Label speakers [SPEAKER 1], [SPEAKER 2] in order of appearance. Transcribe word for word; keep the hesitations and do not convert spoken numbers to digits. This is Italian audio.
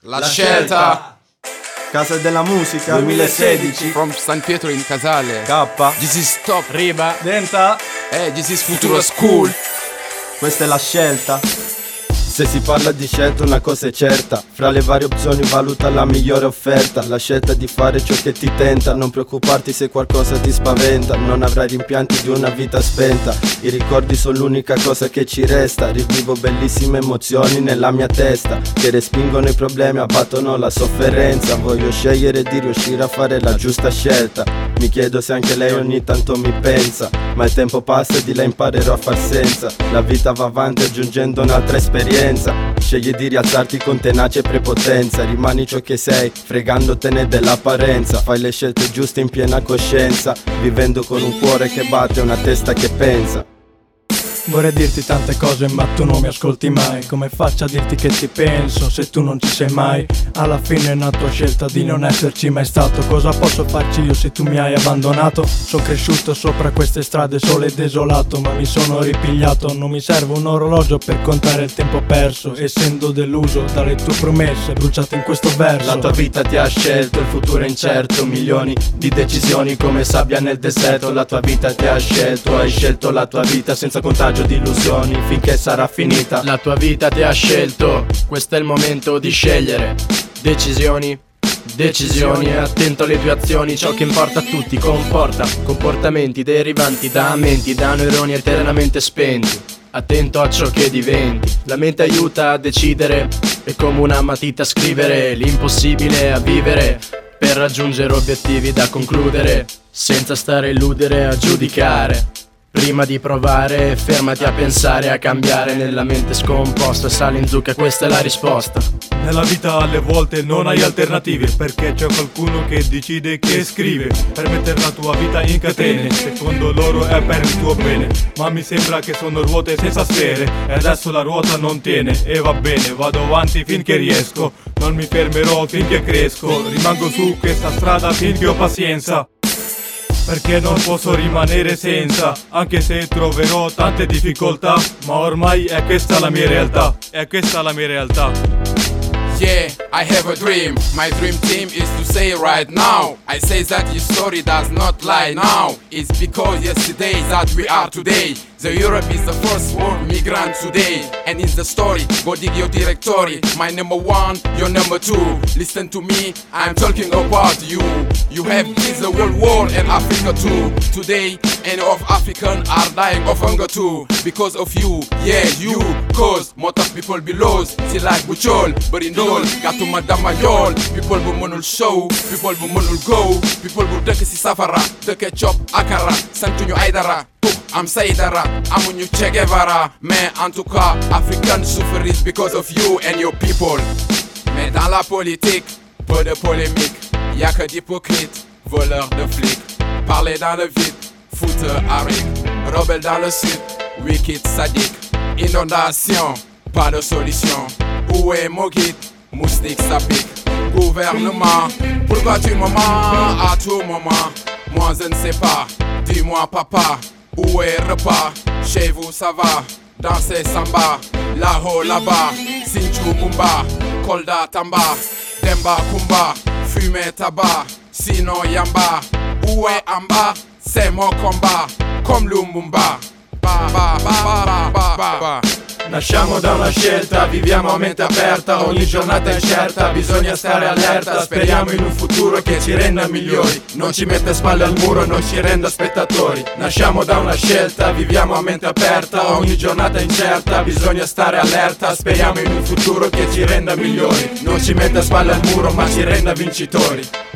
[SPEAKER 1] La, La scelta.
[SPEAKER 2] Casa della musica
[SPEAKER 3] duemilasedici.
[SPEAKER 1] From San Pietro in Casale.
[SPEAKER 2] K.
[SPEAKER 1] This is Top.
[SPEAKER 3] Riba.
[SPEAKER 2] Denta.
[SPEAKER 1] Eh, this is Futuro School.
[SPEAKER 2] Questa è la scelta.
[SPEAKER 4] Se si parla di scelta una cosa è certa, fra le varie opzioni valuta la migliore offerta. La scelta di fare ciò che ti tenta, non preoccuparti se qualcosa ti spaventa. Non avrai rimpianti di una vita spenta, i ricordi sono l'unica cosa che ci resta. Rivivo bellissime emozioni nella mia testa, che respingono i problemi, abbattono la sofferenza. Voglio scegliere di riuscire a fare la giusta scelta. Mi chiedo se anche lei ogni tanto mi pensa, ma il tempo passa e di lei imparerò a far senza. La vita va avanti aggiungendo un'altra esperienza. Scegli di rialzarti con tenacia e prepotenza. Rimani ciò che sei, fregandotene dell'apparenza. Fai le scelte giuste in piena coscienza, vivendo con un cuore che batte e una testa che pensa.
[SPEAKER 3] Vorrei dirti tante cose ma tu non mi ascolti mai. Come faccio a dirti che ti penso se tu non ci sei mai? Alla fine è una tua scelta di non esserci mai stato. Cosa posso farci io se tu mi hai abbandonato? Sono cresciuto sopra queste strade solo e desolato, ma mi sono ripigliato. Non mi serve un orologio per contare il tempo perso, essendo deluso dalle tue promesse bruciate in questo verso.
[SPEAKER 4] La tua vita ti ha scelto, il futuro è incerto. Milioni di decisioni come sabbia nel deserto. La tua vita ti ha scelto, hai scelto la tua vita senza contagio di illusioni finché sarà finita.
[SPEAKER 5] La tua vita ti ha scelto, questo è il momento di scegliere. Decisioni, decisioni, attento alle tue azioni. Ciò che importa a tutti comporta comportamenti derivanti da menti, da neuroni eternamente spenti. Attento a ciò che diventi, la mente aiuta a decidere, è come una matita a scrivere l'impossibile a vivere, per raggiungere obiettivi da concludere, senza stare a illudere, a giudicare. Prima di provare, fermati a pensare, a cambiare. Nella mente scomposta, sali in zucca, questa è la risposta.
[SPEAKER 6] Nella vita alle volte non hai alternative, perché c'è qualcuno che decide, che scrive per mettere la tua vita in catene. Secondo loro è per il tuo bene, ma mi sembra che sono ruote senza sfere, e adesso la ruota non tiene. E va bene, vado avanti finché riesco, non mi fermerò finché cresco. Rimango su questa strada finché ho pazienza, perché non posso rimanere senza, anche se troverò tante difficoltà. Ma ormai è questa la mia realtà, è questa la mia realtà.
[SPEAKER 1] Yeah, I have a dream. My dream team is to say right now. I say that your story does not lie now. It's because yesterday that we are today. The Europe is the first world migrant today. And in the story, go dig your directory. My number one, your number two. Listen to me, I'm talking about you. You have kids the whole world and Africa too. Today, any of Africans are dying of hunger too. Because of you, yeah, you. Cause most of people below, still like Buchol, but in all, got to Madame Mayol. People will monul show, people will monul go. People will take si safara, take chop akara, santunyo aidara. I'm Saidara, I'm you Che Guevara. Mais en tout cas, African souffrent because of you and your people. Mais dans la politique, peu de polémique. Y'a que d'hypocrites, voleurs de flics. Parler dans le vide, foutre Arik. Rebelle dans le sud, wicked sadique. Inondation, pas de solution. Où est mon guide, moustique ça pique. Gouvernement, pourquoi tu me mens à tout moment? Moi je ne sais pas, dis-moi papa. Où est le repas? Chez vous ça va? Danser samba, là-haut là-bas. Sinchu Mumba, Kolda Tamba. Demba Kumba, fumer tabac. Sinon yamba, où est Amba? C'est mon combat, comme Lumumba. Ba ba ba ba ba ba ba.
[SPEAKER 5] Nasciamo da una scelta, viviamo a mente aperta, ogni giornata è incerta, bisogna stare allerta, speriamo in un futuro che ci renda migliori, non ci metta spalle al muro, non ci renda spettatori. Nasciamo da una scelta, viviamo a mente aperta, ogni giornata è incerta, bisogna stare allerta, speriamo in un futuro che ci renda migliori, non ci metta spalle al muro ma ci renda vincitori.